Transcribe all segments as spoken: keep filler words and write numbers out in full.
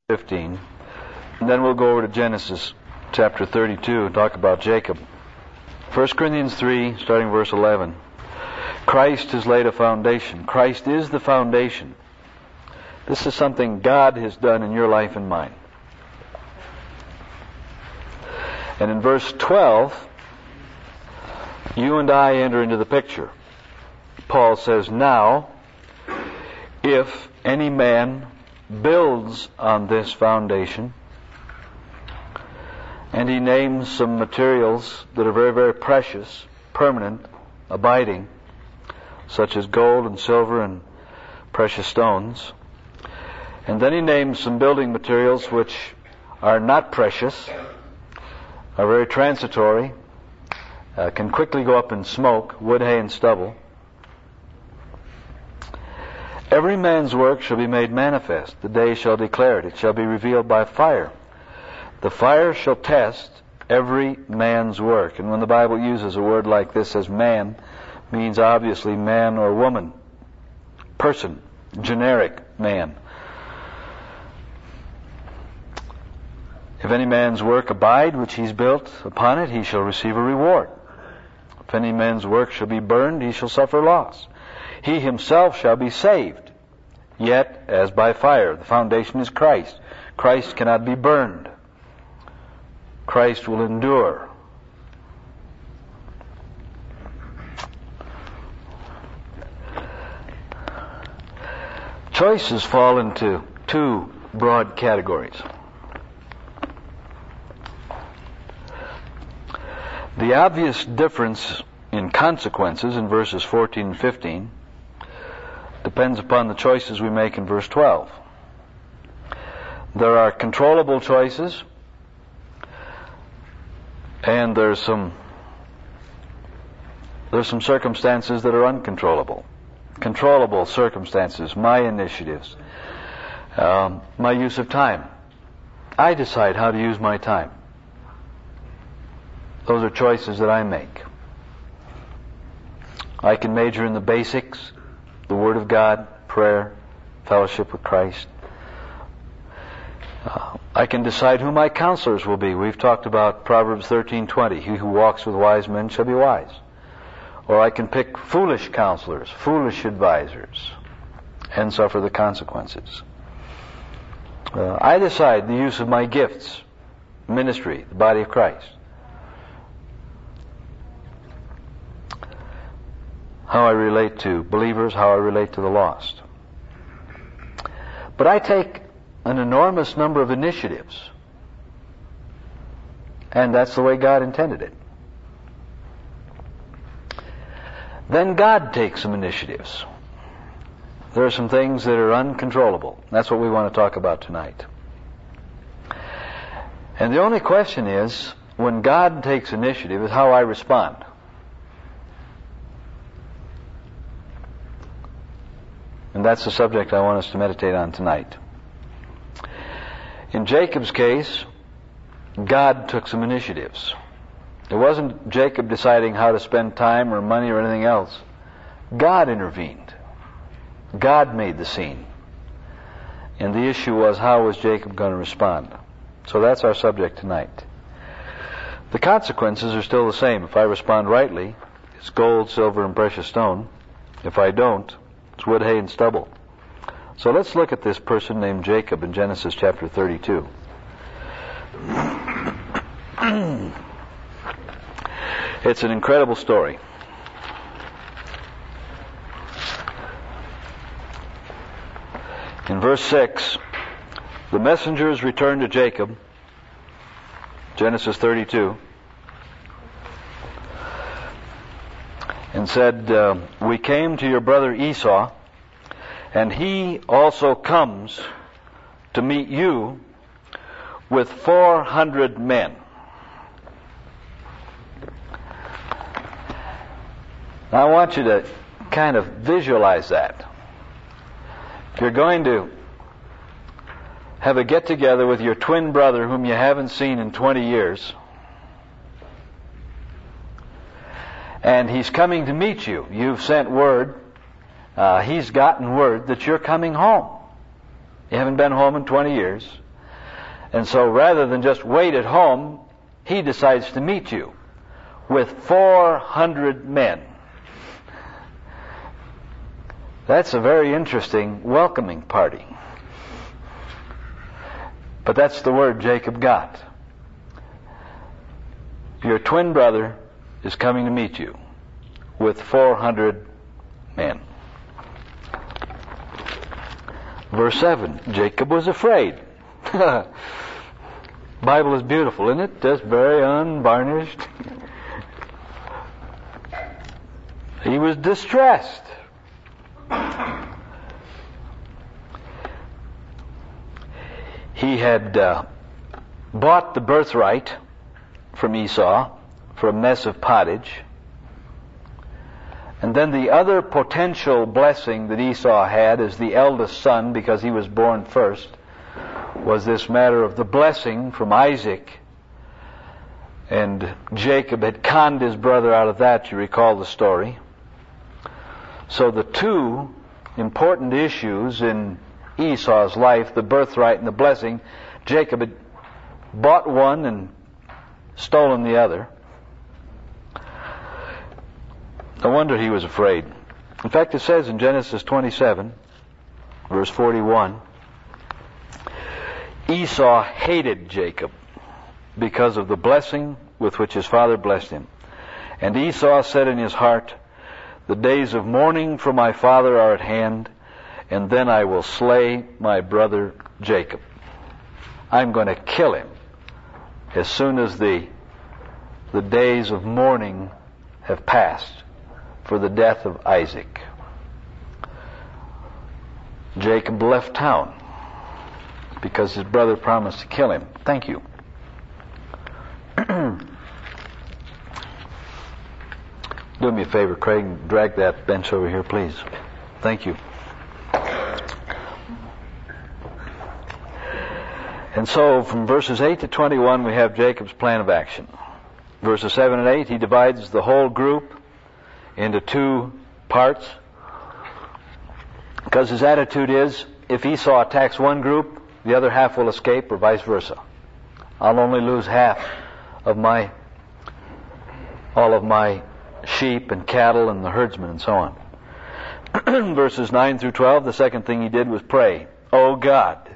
fifteen. And then we'll go over to Genesis chapter thirty-two and talk about Jacob. First Corinthians three, starting verse eleven. Christ has laid a foundation. Christ is the foundation. This is something God has done in your life and mine. And in verse twelve, you and I enter into the picture. Paul says, now, if any man builds on this foundation, and he names some materials that are very, very precious, permanent, abiding, such as gold and silver and precious stones. And then he names some building materials which are not precious, are very transitory, uh, can quickly go up in smoke, wood, hay, and stubble. Every man's work shall be made manifest. The day shall declare it. It shall be revealed by fire. The fire shall test every man's work. And when the Bible uses a word like this as man, means obviously man or woman, person, generic man. If any man's work abide, which he's built upon it, he shall receive a reward. If any man's work shall be burned, he shall suffer loss. He himself shall be saved, yet as by fire. The foundation is Christ. Christ cannot be burned. Christ will endure. Choices fall into two broad categories. The obvious difference in consequences in verses fourteen and fifteen depends upon the choices we make in verse twelve. There are controllable choices, and there's some there's some circumstances that are uncontrollable. Controllable circumstances, my initiatives, um, my use of time. I decide how to use my time. Those are choices that I make. I can major in the basics, the Word of God, prayer, fellowship with Christ. Uh, I can decide who my counselors will be. We've talked about Proverbs thirteen twenty. He who walks with wise men shall be wise. Or I can pick foolish counselors, foolish advisors, and suffer the consequences. Uh, I decide the use of my gifts, ministry, the body of Christ. How I relate to believers, how I relate to the lost. But I take an enormous number of initiatives, and that's the way God intended it. Then God takes some initiatives. There are some things that are uncontrollable. That's what we want to talk about tonight. And the only question is, when God takes initiative, is how I respond. And that's the subject I want us to meditate on tonight. In Jacob's case, God took some initiatives. It wasn't Jacob deciding how to spend time or money or anything else. God intervened. God made the scene. And the issue was, how was Jacob going to respond? So that's our subject tonight. The consequences are still the same. If I respond rightly, it's gold, silver, and precious stone. If I don't, it's wood, hay, and stubble. So let's look at this person named Jacob in Genesis chapter thirty-two. It's an incredible story. In verse six, the messengers returned to Jacob, Genesis thirty-two, and said, uh, we came to your brother Esau, and he also comes to meet you with four hundred men. Now I want you to kind of visualize that. If you're going to have a get-together with your twin brother whom you haven't seen in twenty years, and he's coming to meet you, you've sent word, uh, he's gotten word that you're coming home. You haven't been home in twenty years. And so rather than just wait at home, he decides to meet you with four hundred men. That's a very interesting welcoming party. But that's the word Jacob got. Your twin brother is coming to meet you with four hundred men. Verse seven, Jacob was afraid. Bible is beautiful, isn't it? Just very unvarnished. He was distressed. He had uh, bought the birthright from Esau for a mess of pottage. And then the other potential blessing that Esau had as the eldest son, because he was born first, was this matter of the blessing from Isaac. And Jacob had conned his brother out of that, you recall the story. So the two important issues in Esau's life, the birthright and the blessing, Jacob had bought one and stolen the other. No wonder he was afraid. In fact, it says in Genesis twenty-seven, verse forty-one, Esau hated Jacob because of the blessing with which his father blessed him. And Esau said in his heart, the days of mourning for my father are at hand, and then I will slay my brother Jacob. I'm going to kill him as soon as the, the days of mourning have passed for the death of Isaac. Jacob left town because his brother promised to kill him. Thank you. Do me a favor, Craig. Drag that bench over here, please. Thank you. And so from verses eight to twenty-one we have Jacob's plan of action. Verses seven and eight, he divides the whole group into two parts, because his attitude is, if Esau attacks one group, the other half will escape, or vice versa. I'll only lose half of my, all of my sheep and cattle and the herdsmen and so on. Verses nine through twelve, the second thing he did was pray. Oh God,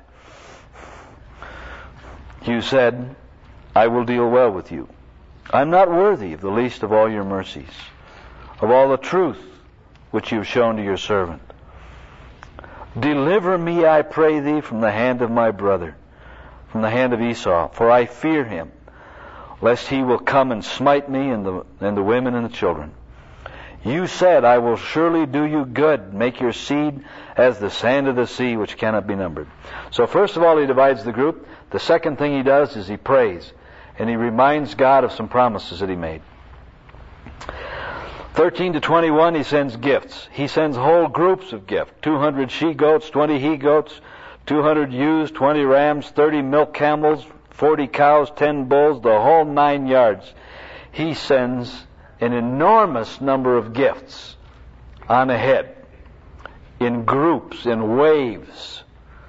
you said, I will deal well with you. I'm not worthy of the least of all your mercies, of all the truth which you have shown to your servant. Deliver me, I pray thee, from the hand of my brother, from the hand of Esau, for I fear him, lest he will come and smite me and the, and the women and the children. You said, I will surely do you good, make your seed as the sand of the sea, which cannot be numbered. So first of all, he divides the group. The second thing he does is he prays, and he reminds God of some promises that he made. thirteen to twenty-one, he sends gifts. He sends whole groups of gifts. two hundred she-goats, twenty he-goats, two hundred ewes, twenty rams, thirty milk camels, forty cows, ten bulls, the whole nine yards. He sends an enormous number of gifts on ahead, in groups, in waves,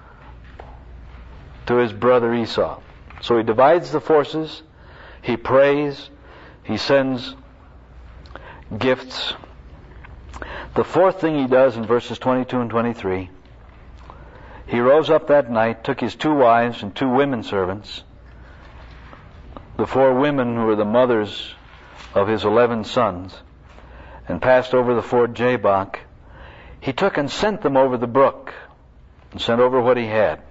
to his brother Esau. So he divides the forces, he prays, he sends gifts. The fourth thing he does in verses twenty-two and twenty-three, he rose up that night, took his two wives and two women servants, the four women who were the mothers of his eleven sons, and passed over the ford Jabbok. He took and sent them over the brook, and sent over what he had.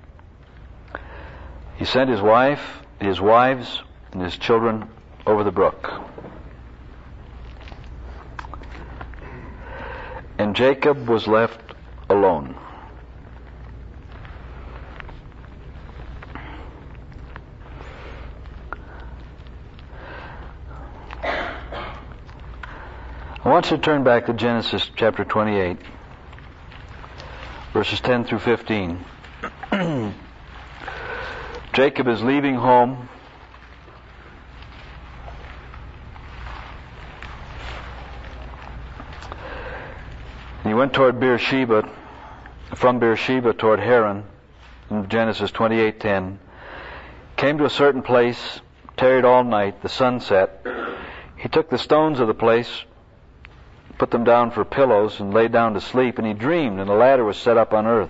He sent his wife, his wives, and his children over the brook. And Jacob was left alone. I want you to turn back to Genesis chapter twenty-eight, verses ten through fifteen. Jacob is leaving home. He went toward Beersheba, from Beersheba toward Haran, in Genesis twenty-eight ten. came to a certain place, tarried all night, the sun set. He took the stones of the place, put them down for pillows, and lay down to sleep, and he dreamed, and a ladder was set up on earth.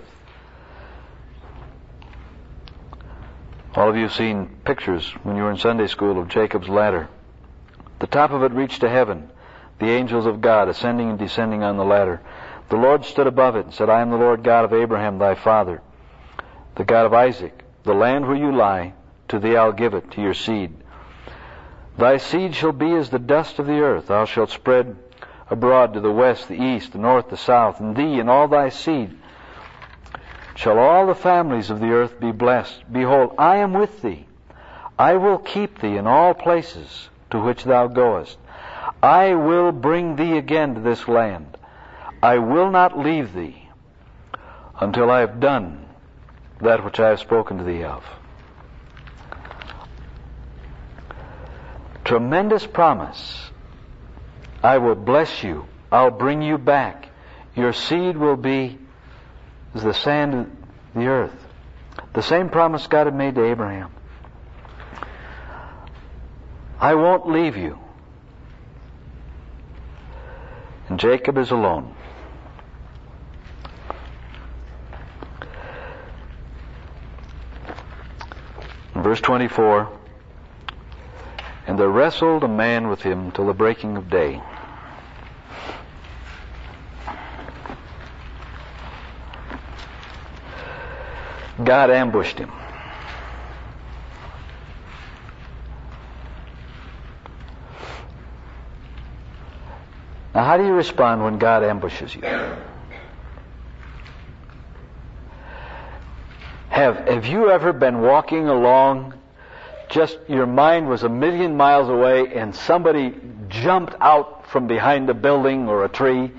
All of you have seen pictures when you were in Sunday school of Jacob's ladder. The top of it reached to heaven, the angels of God ascending and descending on the ladder. The Lord stood above it and said, I am the Lord God of Abraham thy father, the God of Isaac. The land where you lie, to thee I'll give it, to your seed. Thy seed shall be as the dust of the earth. Thou shalt spread abroad to the west, the east, the north, the south, and thee and all thy seed shall all the families of the earth be blessed. Behold, I am with thee. I will keep thee in all places to which thou goest. I will bring thee again to this land. I will not leave thee until I have done that which I have spoken to thee of. Tremendous promise. I will bless you. I'll bring you back. Your seed will be as the sand of the earth. The same promise God had made to Abraham. I won't leave you. And Jacob is alone. In verse twenty-four, and there wrestled a man with him till the breaking of day. God ambushed him. Now, how do you respond when God ambushes you? Have, have you ever been walking along, just your mind was a million miles away, and somebody jumped out from behind a building or a tree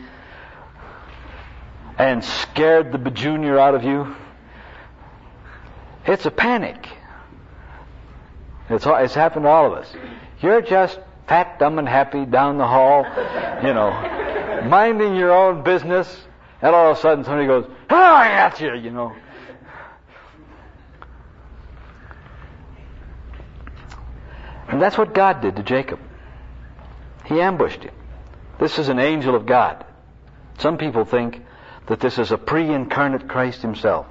and scared the bajunior out of you? It's a panic. It's, it's happened to all of us. You're just fat, dumb, and happy down the hall, you know, minding your own business, and all of a sudden somebody goes, oh, I got you, you know. And that's what God did to Jacob. He ambushed him. This is an angel of God. Some people think that this is a pre-incarnate Christ himself.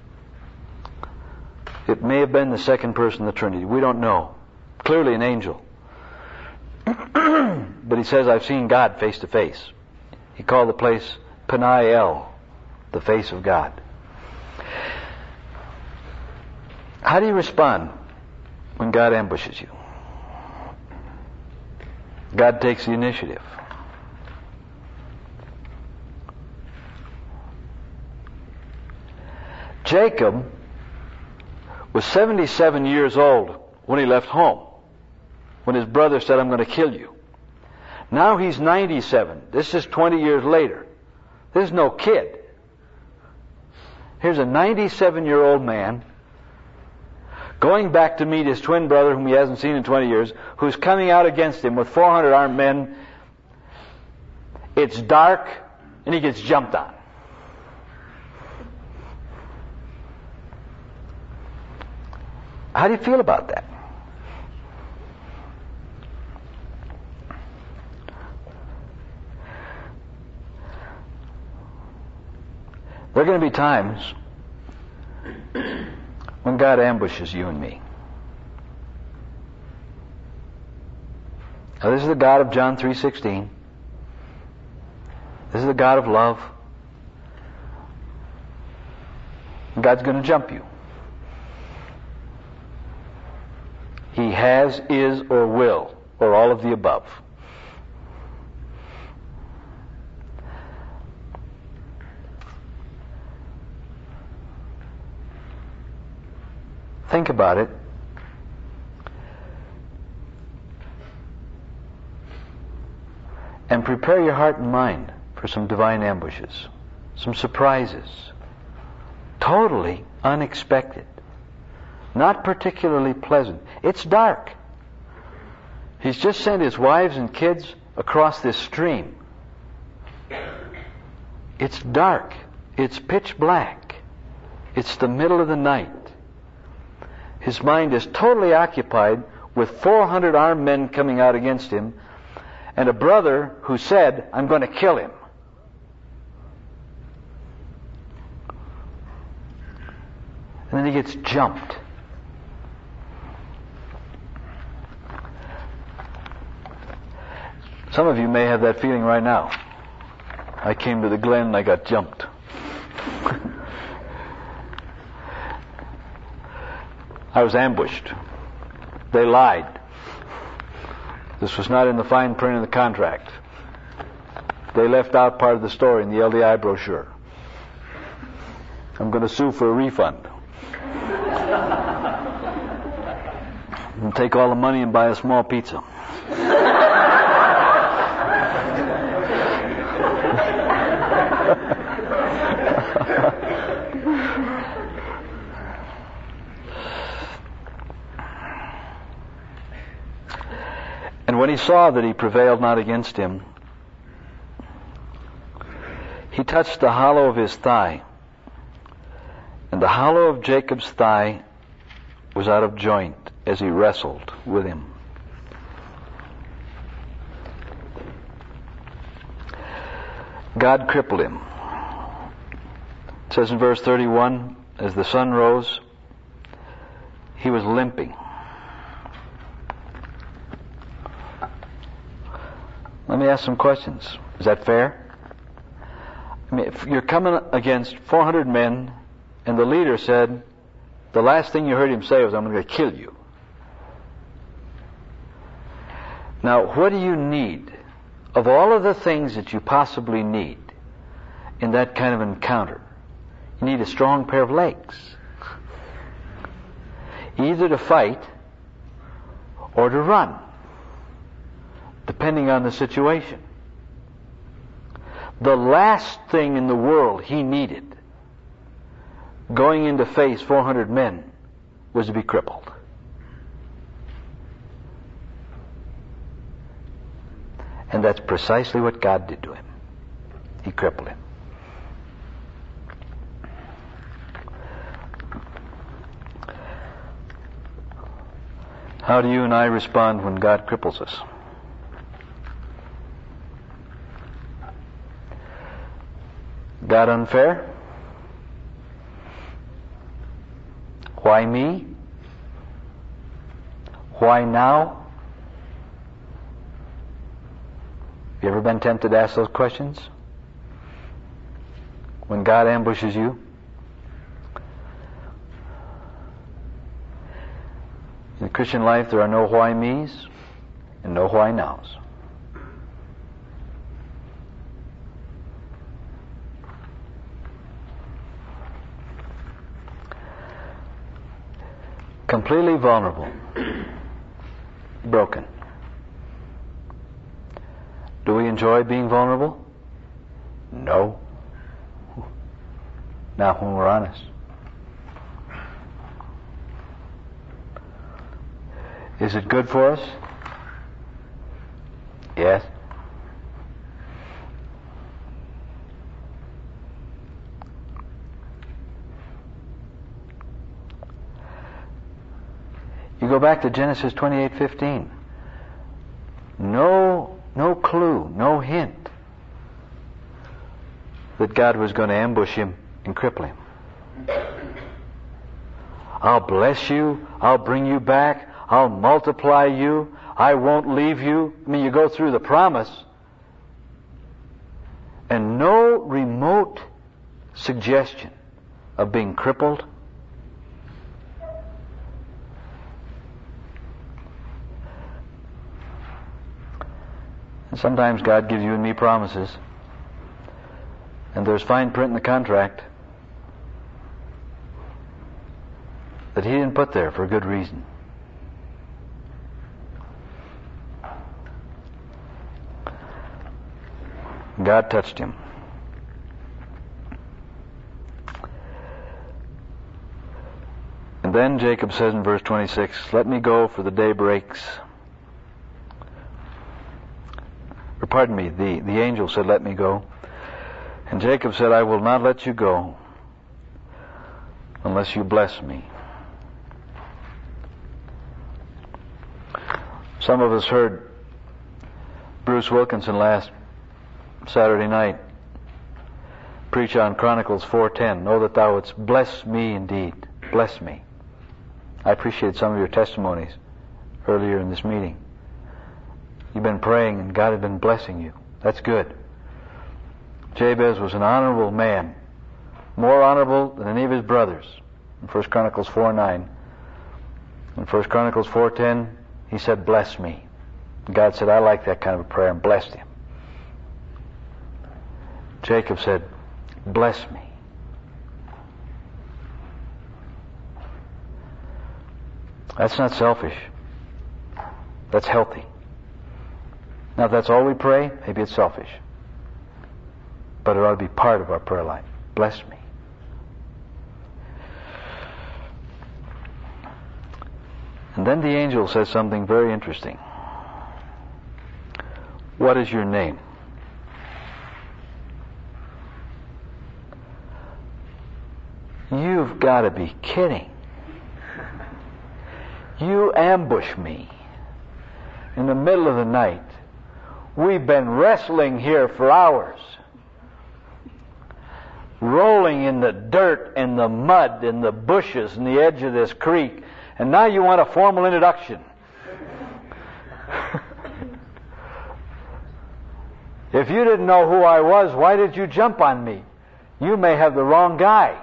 It may have been the second person of the Trinity. We don't know. Clearly an angel. But he says, I've seen God face to face. He called the place Peniel, the face of God. How do you respond when God ambushes you? God takes the initiative. Jacob was seventy-seven years old when he left home, when his brother said, I'm going to kill you. Now he's ninety-seven. This is twenty years later. This is no kid. Here's a ninety-seven-year-old man going back to meet his twin brother, whom he hasn't seen in twenty years, who's coming out against him with four hundred armed men. It's dark, and he gets jumped on. How do you feel about that? There are going to be times when God ambushes you and me. Now, this is the God of John three sixteen. This is the God of love. God's going to jump you. He has, is, or will, or all of the above. Think about it. And prepare your heart and mind for some divine ambushes, some surprises. Totally unexpected. Not particularly pleasant. It's dark. He's just sent his wives and kids across this stream. It's dark. It's pitch black. It's the middle of the night. His mind is totally occupied with four hundred armed men coming out against him, and a brother who said, I'm going to kill him. And then he gets jumped. Some of you may have that feeling right now. I came to the Glen and I got jumped. I was ambushed. They lied. This was not in the fine print of the contract. They left out part of the story in the L D I brochure. I'm going to sue for a refund. And take all the money and buy a small pizza. And when he saw that he prevailed not against him, he touched the hollow of his thigh, and the hollow of Jacob's thigh was out of joint as he wrestled with him. God crippled him. It says in verse thirty-one, as the sun rose, he was limping. Let me ask some questions. Is that fair? I mean, if you're coming against four hundred men, and the leader said, the last thing you heard him say was, I'm going to kill you. Now, what do you need? Of all of the things that you possibly need in that kind of encounter, you need a strong pair of legs. Either to fight or to run, depending on the situation. The last thing in the world he needed, going in to face four hundred men, was to be crippled. And that's precisely what God did to him. He crippled him. How do you and I respond when God cripples us? God unfair? Why me? Why now? Have you ever been tempted to ask those questions? When God ambushes you? In the Christian life, there are no why me's and no why nows. Completely vulnerable. Broken. Do we enjoy being vulnerable? No. Not when we're honest. Is it good for us? Yes. You go back to Genesis twenty-eight fifteen. No, no clue, no hint that God was going to ambush him and cripple him. I'll bless you. I'll bring you back. I'll multiply you. I won't leave you. I mean, you go through the promise, and no remote suggestion of being crippled. And sometimes God gives you and me promises, and there's fine print in the contract that He didn't put there for a good reason. God touched him. And then Jacob says in verse twenty-six, let me go, for the day breaks. Or pardon me, the, the angel said, let me go. And Jacob said, I will not let you go unless you bless me. Some of us heard Bruce Wilkinson last Saturday night preach on Chronicles four ten. Know that thou wouldst bless me indeed. Bless me. I appreciate some of your testimonies earlier in this meeting. You've been praying and God has been blessing you. That's good. Jabez was an honorable man, more honorable than any of his brothers. In First Chronicles four nine. In First Chronicles four ten, he said, bless me. God said, I like that kind of a prayer, and blessed him. Jacob said, bless me. That's not selfish. That's healthy. Now, if that's all we pray, maybe it's selfish. But it ought to be part of our prayer life. Bless me. And then the angel says something very interesting. What is your name? You've got to be kidding. You ambush me in the middle of the night. We've been wrestling here for hours, rolling in the dirt and the mud and the bushes and the edge of this creek, and now you want a formal introduction. If you didn't know who I was, why did you jump on me? You may have the wrong guy.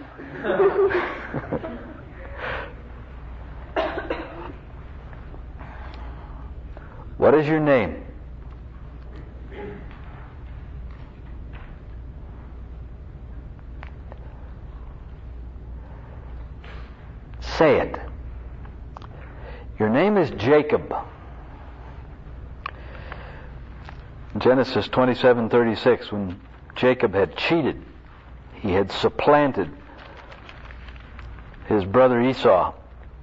What is your name? Say it. Your name is Jacob. Genesis twenty-seven thirty-six, when Jacob had cheated, he had supplanted his brother Esau.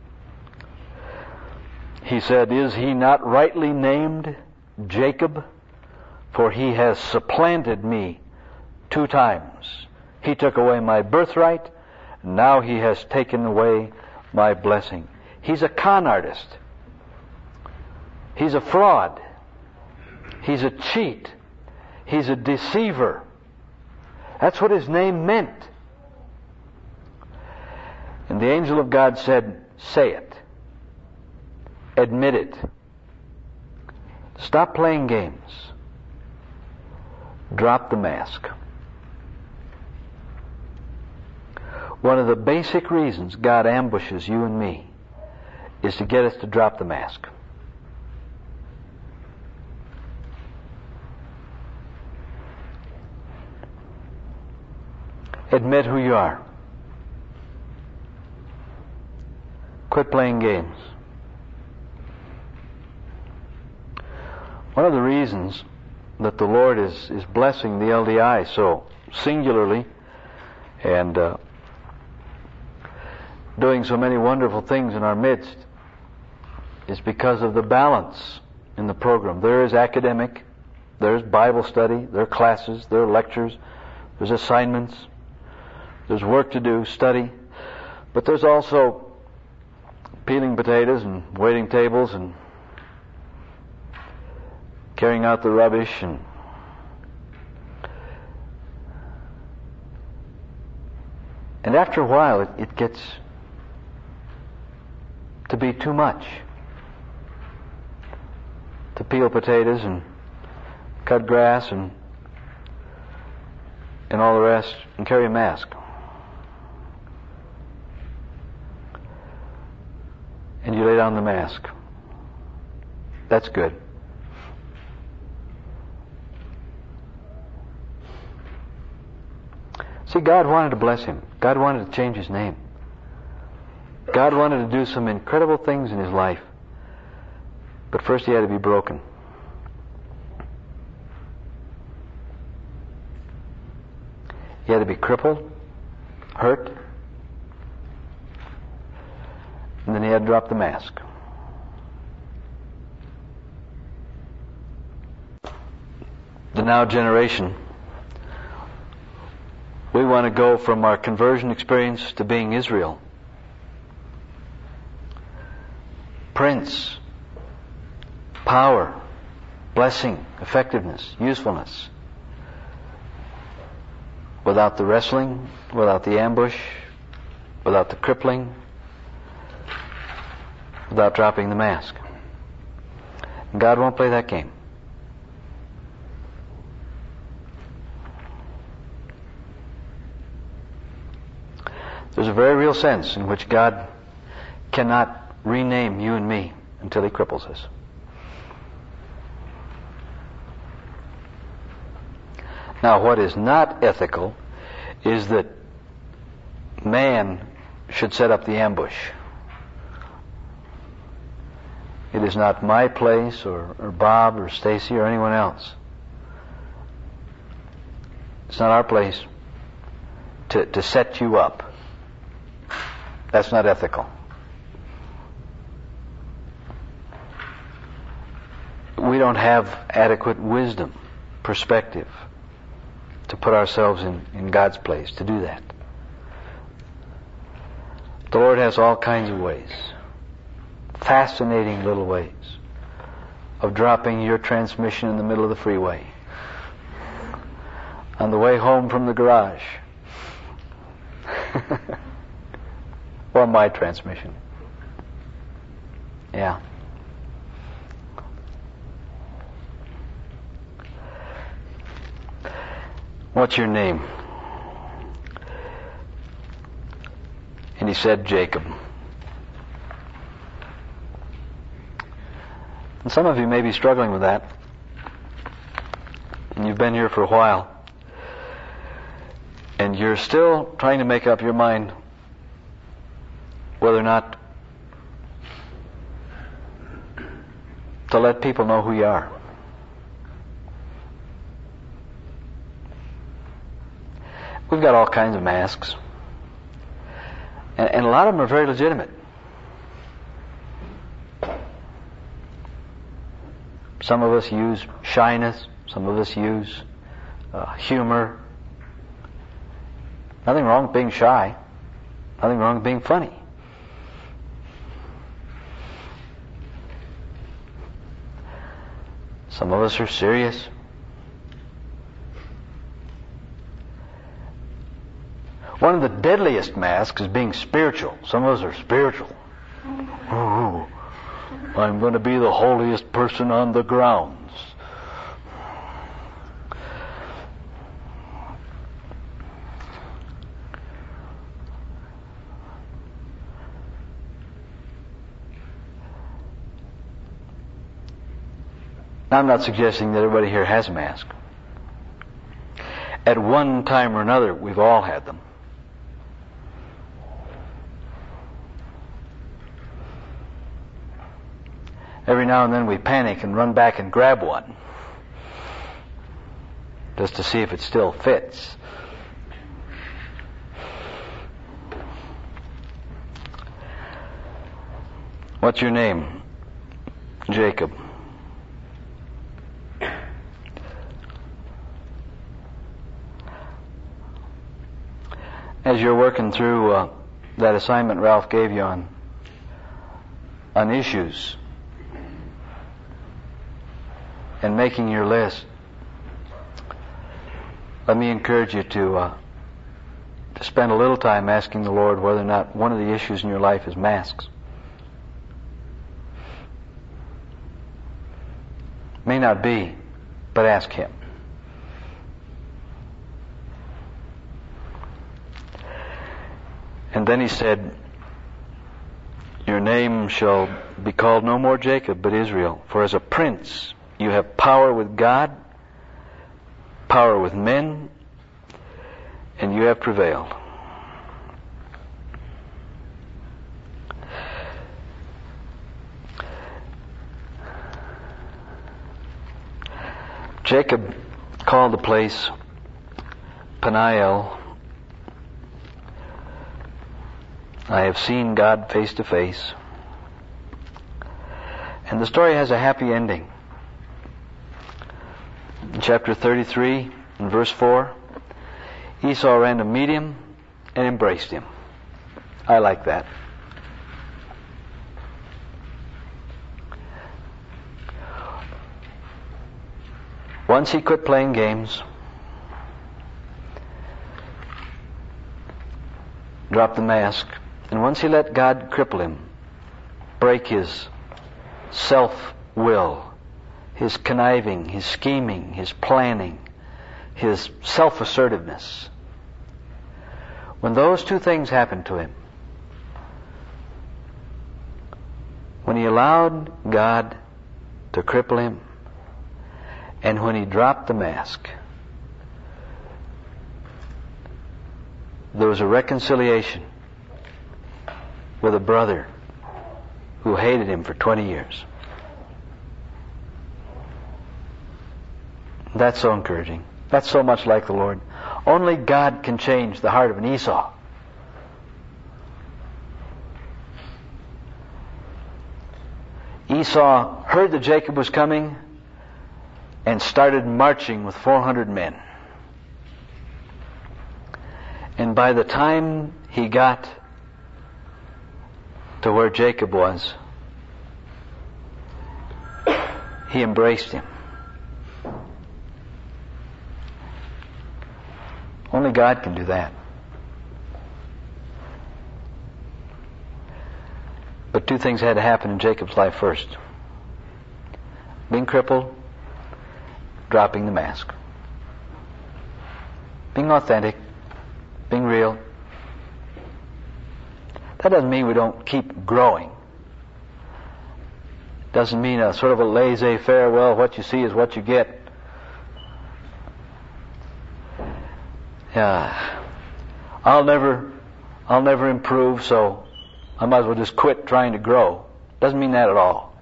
He said, is he not rightly named Jacob? For he has supplanted me two times. He took away my birthright, and now he has taken away my blessing. He's a con artist. He's a fraud. He's a cheat. He's a deceiver. That's what his name meant. And the angel of God said, say it. Admit it. Stop playing games. Drop the mask. One of the basic reasons God ambushes you and me is to get us to drop the mask. Admit who you are. Quit playing games. One of the reasons that the Lord is, is blessing the L D I so singularly and uh, doing so many wonderful things in our midst is because of the balance in the program. There is academic, there's Bible study, there are classes, there are lectures, there's assignments, there's work to do, study, but there's also peeling potatoes and waiting tables and carrying out the rubbish, and and after a while it, it gets to be too much to peel potatoes and cut grass and and all the rest and carry a mask. And you lay down the mask. That's good. See, God wanted to bless him. God wanted to change his name. God wanted to do some incredible things in his life. But first he had to be broken. He had to be crippled, hurt, and then he had to drop the mask. The now generation, we want to go from our conversion experience to being Israel. Prince, power, blessing, effectiveness, usefulness. Without the wrestling, without the ambush, without the crippling, without dropping the mask. And God won't play that game. There's a very real sense in which God cannot rename you and me until He cripples us. Now, what is not ethical is that man should set up the ambush. It is not my place, or, or Bob, or Stacy, or anyone else. It's not our place to, to set you up. That's not ethical. We don't have adequate wisdom, perspective, to put ourselves in, in God's place to do that. The Lord has all kinds of ways, fascinating little ways, of dropping your transmission in the middle of the freeway, on the way home from the garage, or my transmission. Yeah. What's your name? And he said, Jacob. And some of you may be struggling with that. And you've been here for a while. And you're still trying to make up your mind whether or not to let people know who you are. We've got all kinds of masks. And, and a lot of them are very legitimate. Some of us use shyness. Some of us use uh, humor. Nothing wrong with being shy. Nothing wrong with being funny. Some of us are serious. One of the deadliest masks is being spiritual. Some of us are spiritual. Ooh, I'm going to be the holiest person on the grounds. Now, I'm not suggesting that everybody here has a mask. At one time or another, we've all had them. Every now and then we panic and run back and grab one, just to see if it still fits. What's your name? Jacob. As you're working through uh, that assignment Ralph gave you on on issues and making your list, let me encourage you to uh, to spend a little time asking the Lord whether or not one of the issues in your life is masks. May not be, but ask Him. And then he said, your name shall be called no more Jacob, but Israel. For as a prince you have power with God, power with men, and you have prevailed. Jacob called the place Peniel. I have seen God face to face. And the story has a happy ending. In chapter thirty-three, in verse four, Esau ran to meet him and embraced him. I like that. Once he quit playing games, dropped the mask, and once he let God cripple him, break his self-will, his conniving, his scheming, his planning, his self-assertiveness. When those two things happened to him, when he allowed God to cripple him, and when he dropped the mask, there was a reconciliation with a brother who hated him for twenty years. That's so encouraging. That's so much like the Lord. Only God can change the heart of an Esau. Esau heard that Jacob was coming and started marching with four hundred men. And by the time he got to where Jacob was, he embraced him. Only God can do that. But two things had to happen in Jacob's life first. Being crippled, dropping the mask. Being authentic, being real. That doesn't mean we don't keep growing. Doesn't mean a sort of a laissez-faire, well, what you see is what you get. Yeah, I'll never, I'll never improve, so I might as well just quit trying to grow. Doesn't mean that at all.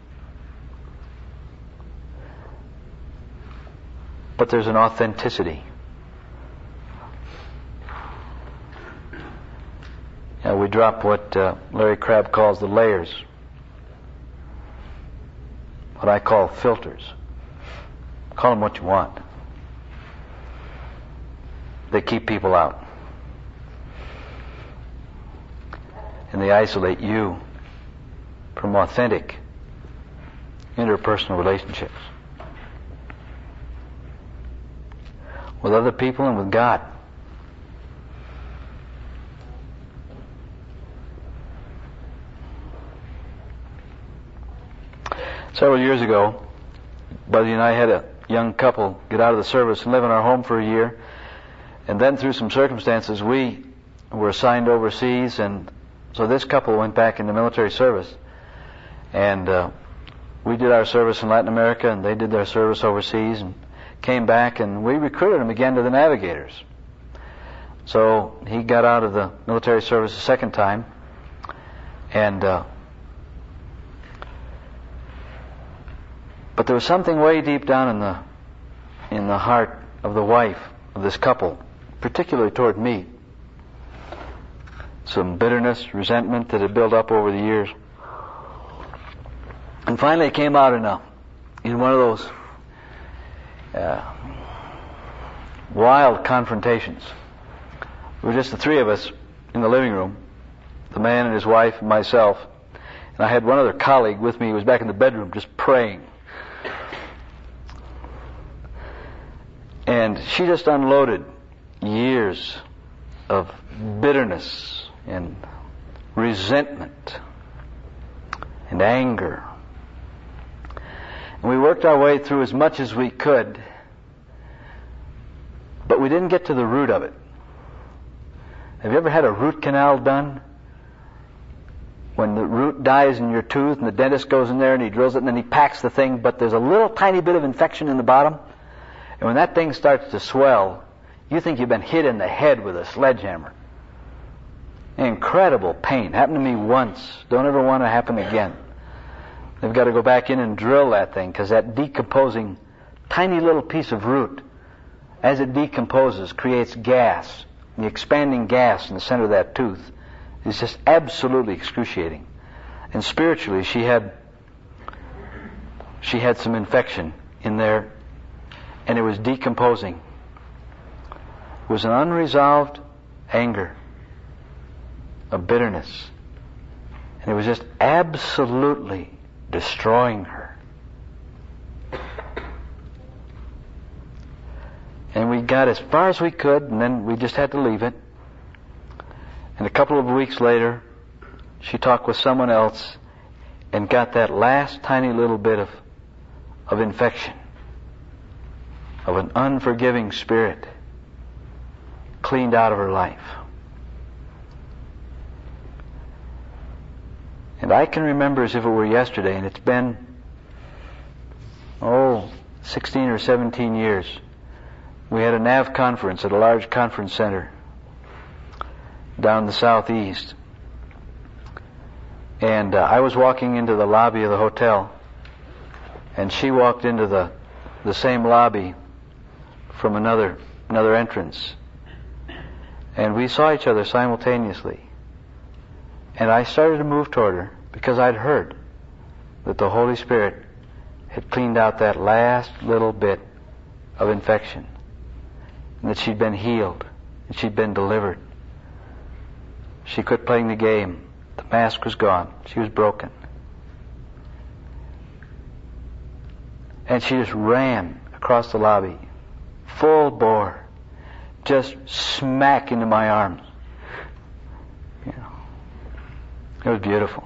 But there's an authenticity. Yeah, we drop what uh, Larry Crabb calls the layers. What I call filters. Call them what you want. They keep people out. And they isolate you from authentic interpersonal relationships with other people and with God. Several years ago, Buddy and I had a young couple get out of the service and live in our home for a year. And then through some circumstances, we were assigned overseas, and so this couple went back into military service. And uh, we did our service in Latin America, and they did their service overseas, and came back, and we recruited them again to the Navigators. So he got out of the military service a second time, and uh, but there was something way deep down in the in the heart of the wife of this couple, particularly toward me. Some bitterness, resentment that had built up over the years. And finally it came out in a in one of those uh, wild confrontations. It was just the three of us in the living room, the man and his wife and myself. And I had one other colleague with me who was back in the bedroom just praying. And she just unloaded years of bitterness and resentment and anger. And we worked our way through as much as we could, but we didn't get to the root of it. Have you ever had a root canal done? When the root dies in your tooth and the dentist goes in there and he drills it and then he packs the thing, but there's a little tiny bit of infection in the bottom. And when that thing starts to swell, you think you've been hit in the head with a sledgehammer. Incredible pain. Happened to me once. Don't ever want to happen again. They've got to go back in and drill that thing, because that decomposing tiny little piece of root, as it decomposes, creates gas. The expanding gas in the center of that tooth is just absolutely excruciating. And spiritually, she had she had some infection in there, and it was decomposing. It was an unresolved anger, a bitterness, and it was just absolutely destroying her. got as far as we could, and then we just had to leave it. And a couple of weeks later, she talked with someone else and got that last tiny little bit of, of infection, of an unforgiving spirit, cleaned out of her life. And I can remember as if it were yesterday, and it's been, oh, sixteen or seventeen years. We had a N A V conference at a large conference center down in the southeast. And uh, I was walking into the lobby of the hotel, and she walked into the the same lobby from another another entrance. And we saw each other simultaneously. And I started to move toward her because I'd heard that the Holy Spirit had cleaned out that last little bit of infection, and that she'd been healed, and she'd been delivered. She quit playing the game. The mask was gone. She was broken. And she just ran across the lobby, full bore, just smack into my arms. You know, it was beautiful.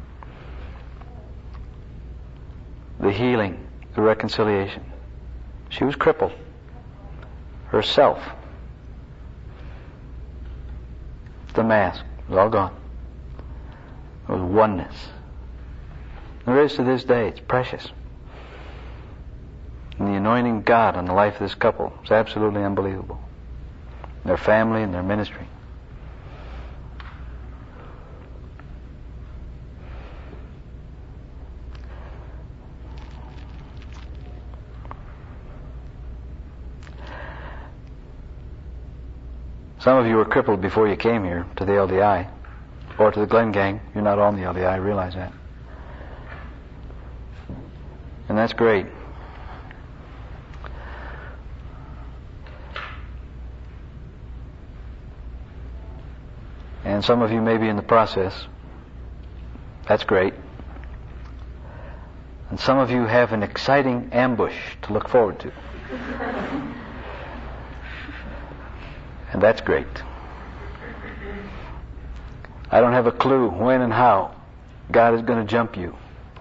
The healing, the reconciliation. She was crippled herself. The mask was all gone. It was oneness. There is to this day. It's precious. And the anointing of God on the life of this couple is absolutely unbelievable. Their family and their ministry. Some of you were crippled before you came here to the L D I or to the Glen Gang. You're not on the L D I, I realize that. And that's great. And some of you may be in the process. That's great. And some of you have an exciting ambush to look forward to. And that's great. I don't have a clue when and how God is going to jump you.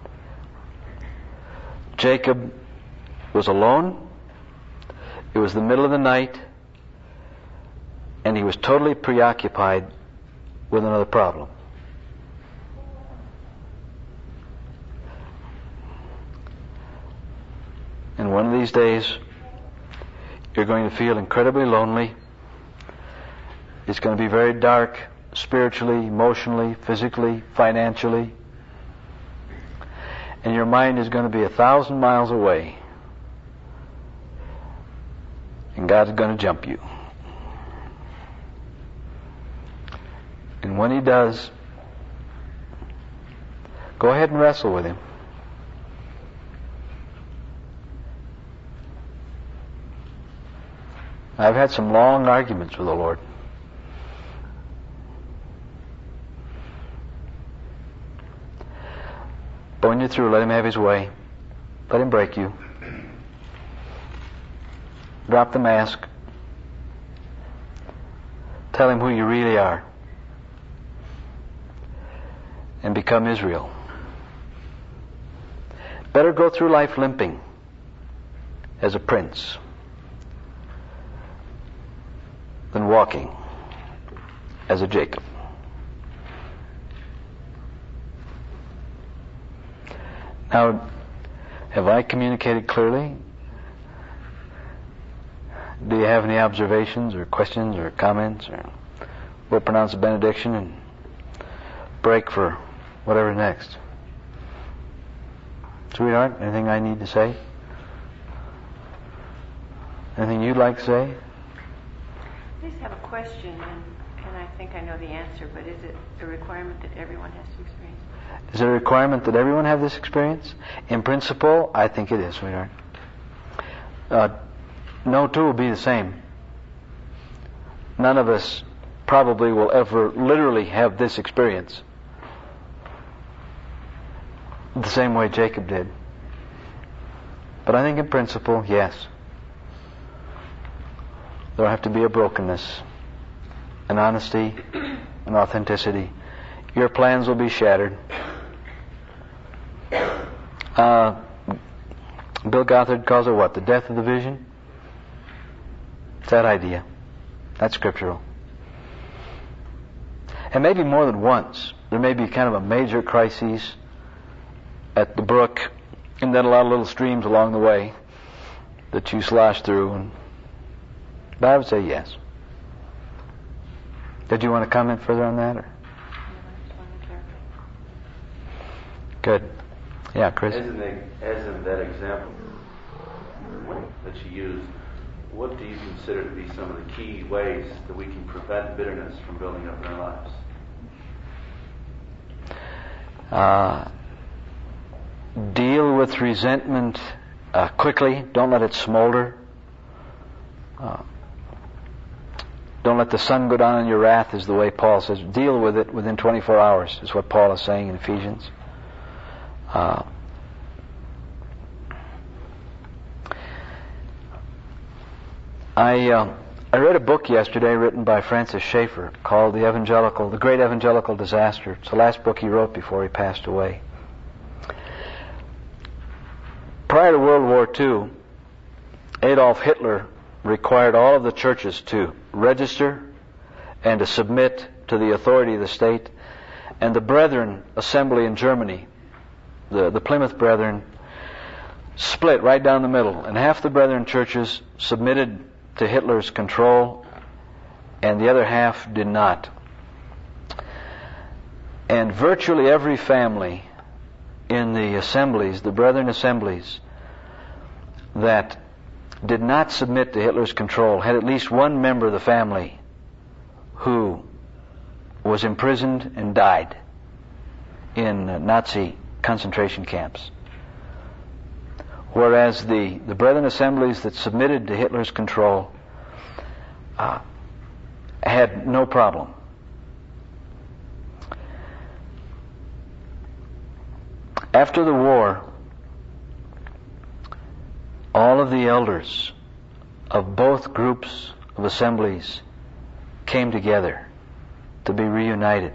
Jacob was alone. It was the middle of the night. And he was totally preoccupied with another problem. And one of these days, you're going to feel incredibly lonely. It's going to be very dark, spiritually, emotionally, physically, financially. And your mind is going to be a thousand miles away. And God's going to jump you. And when He does, go ahead and wrestle with Him. I've had some long arguments with the Lord. But when you're through, let Him have His way. Let Him break you. Drop the mask. Tell Him who you really are. And become Israel. Better go through life limping as a prince than walking as a Jacob. Now, have I communicated clearly? Do you have any observations or questions or comments? Or we'll pronounce a benediction and break for whatever next. Sweetheart, anything I need to say? Anything you'd like to say? I just have a question, and, and I think I know the answer, but is it a requirement that everyone has to experience? Is it a requirement that everyone have this experience? In principle, I think it is, sweetheart. Uh, no two will be the same. None of us probably will ever literally have this experience the same way Jacob did. But I think in principle, yes. There'll have to be a brokenness, an honesty, an authenticity. Your plans will be shattered. Uh, Bill Gothard calls it what? The death of the vision? It's that idea. That's scriptural. And maybe more than once. There may be kind of a major crisis at the brook, and then a lot of little streams along the way that you slosh through. And, but I would say yes. Did you want to comment further on that? Or? Good. Yeah, Chris? As in, as in that example that you used, what do you consider to be some of the key ways that we can prevent bitterness from building up in our lives? Uh, deal with resentment uh, quickly. Don't let it smolder. Uh, don't let the sun go down on your wrath, is the way Paul says. Deal with it within twenty-four hours, is what Paul is saying in Ephesians. Uh, I uh, I read a book yesterday written by Francis Schaeffer called The Evangelical, The Great Evangelical Disaster. It's the last book he wrote before he passed away. Prior to World War Two, Adolf Hitler required all of the churches to register and to submit to the authority of the state. And the Brethren Assembly in Germany, the, the Plymouth Brethren, split right down the middle. And half the Brethren churches submitted to Hitler's control, and the other half did not. And virtually every family in the assemblies, the Brethren assemblies, that did not submit to Hitler's control had at least one member of the family who was imprisoned and died in uh, Nazi concentration camps. Whereas the, the Brethren assemblies that submitted to Hitler's control uh, had no problem. After the war, all of the elders of both groups of assemblies came together to be reunited.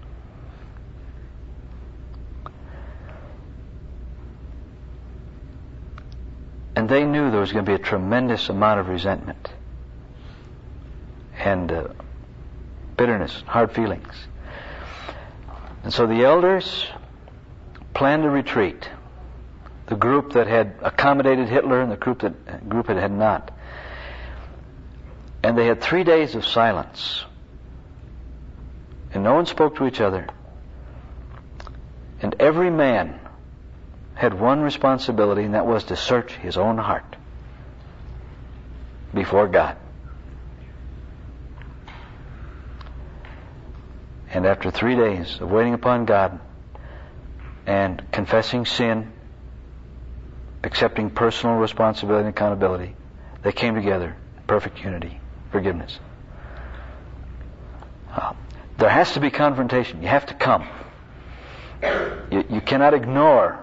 And they knew there was going to be a tremendous amount of resentment and uh, bitterness, hard feelings. And so the elders planned a retreat. The group that had accommodated Hitler and the group that group that had not. And they had three days of silence. And no one spoke to each other. And every man had one responsibility, and that was to search his own heart before God. And after three days of waiting upon God and confessing sin, accepting personal responsibility and accountability, they came together in perfect unity, forgiveness. Uh, there has to be confrontation. You have to come. You, you cannot ignore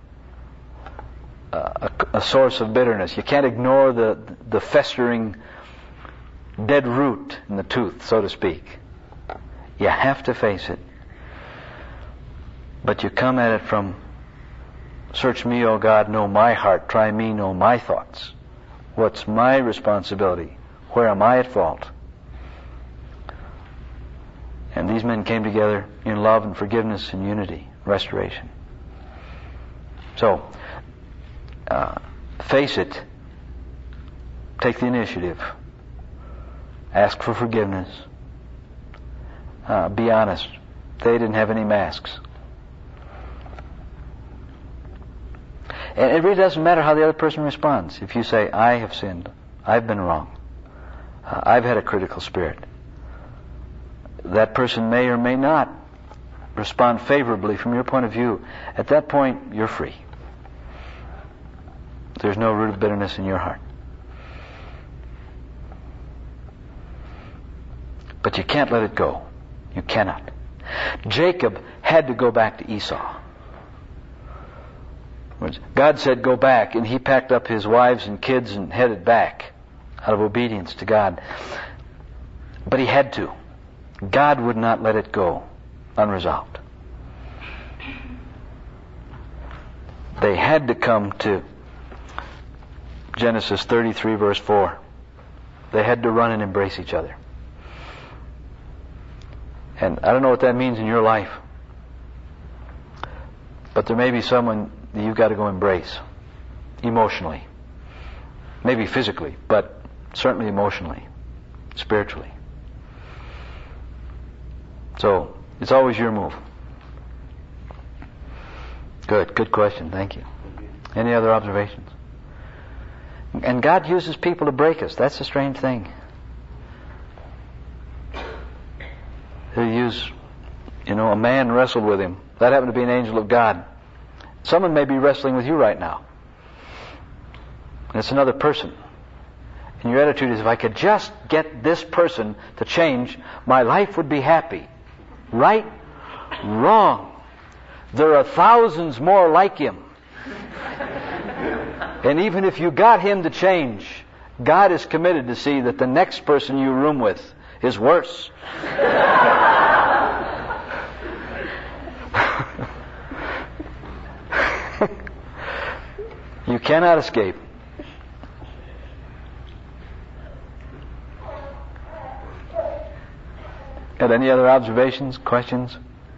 uh, a, a source of bitterness. You can't ignore the, the festering dead root in the tooth, so to speak. You have to face it. But you come at it from, search me, O God, know my heart. Try me, know my thoughts. What's my responsibility? Where am I at fault? And these men came together in love and forgiveness and unity, restoration. So, uh, face it. Take the initiative. Ask for forgiveness. Uh, be honest. They didn't have any masks. And it really doesn't matter how the other person responds. If you say, I have sinned, I've been wrong, uh, I've had a critical spirit, that person may or may not respond favorably from your point of view. At that point, you're free. There's no root of bitterness in your heart. But you can't let it go. You cannot. Jacob had to go back to Esau. God said, go back, and he packed up his wives and kids and headed back. out of obedience to God. But he had to. God would not let it go unresolved. They had to come to Genesis thirty-three, verse four. They had to run and embrace each other. And I don't know what that means in your life, but there may be someone that you've got to go embrace emotionally. Maybe physically, but certainly emotionally, spiritually. So, it's always your move. Good, good question. Thank you. Any other observations? And God uses people to break us. That's the strange thing. He'll use, you know, a man wrestled with him. That happened to be an angel of God. Someone may be wrestling with you right now. And it's another person. And your attitude is, if I could just get this person to change, my life would be happy. Right? Wrong. There are thousands more like him. And even if you got him to change, God is committed to see that the next person you room with is worse. You cannot escape. Got any other observations, questions?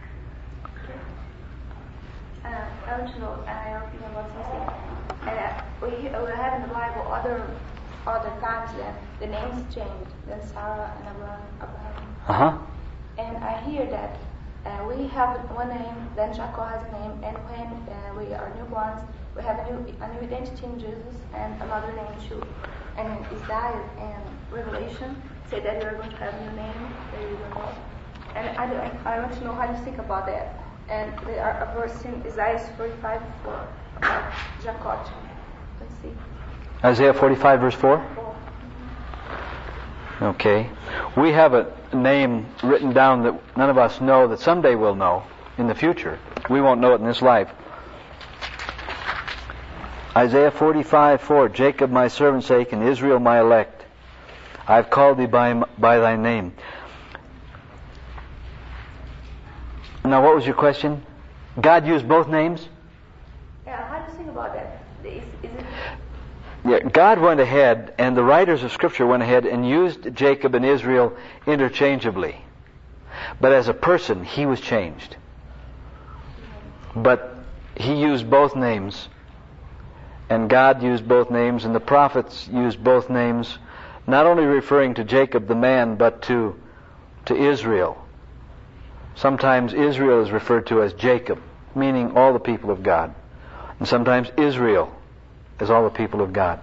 Uh, I want to know, I have opinion about something. Uh, we, we have in the Bible other other times that the names changed, than Sarah and Abraham. Abraham. Uh-huh. And I hear that uh, we have one name, then Jacob has a name, and when uh, we are newborns, we have a new, a new identity in Jesus and another name too. And in Isaiah and Revelation say that you are going to have a new name that you don't know. And I, don't, I want to know how you think about that. And there are a verse in Isaiah forty-five four about Jacob. Let's see. Isaiah forty-five, verse four? Okay. We have a name written down that none of us know, that someday we'll know in the future. We won't know it in this life. Isaiah forty-five four, Jacob my servant's sake and Israel my elect. I've called thee by, by thy name. Now what was your question? God used both names? Yeah, how do you think about that? Is, is it... Yeah, God went ahead, and the writers of Scripture went ahead and used Jacob and Israel interchangeably. But as a person, he was changed. But he used both names, and God used both names, and the prophets used both names, not only referring to Jacob the man, but to, to Israel. Sometimes Israel is referred to as Jacob, meaning all the people of God. And sometimes Israel as all the people of God.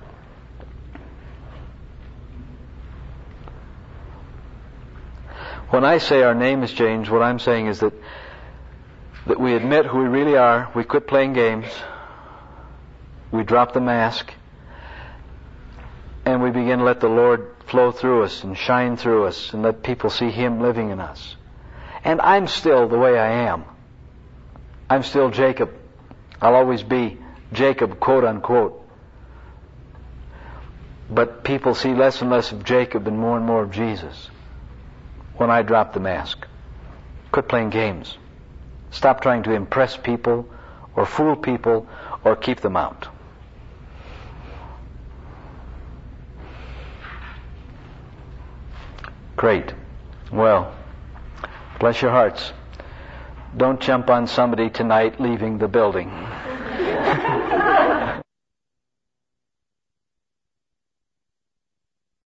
When I say our name has changed, what I'm saying is that that we admit who we really are, we quit playing games, we drop the mask, and we begin to let the Lord flow through us and shine through us and let people see Him living in us. And I'm still the way I am. I'm still Jacob. I'll always be Jacob, quote unquote. But people see less and less of Jacob and more and more of Jesus when I drop the mask. Quit playing games. Stop trying to impress people or fool people or keep them out. Great. Well, bless your hearts. Don't jump on somebody tonight leaving the building.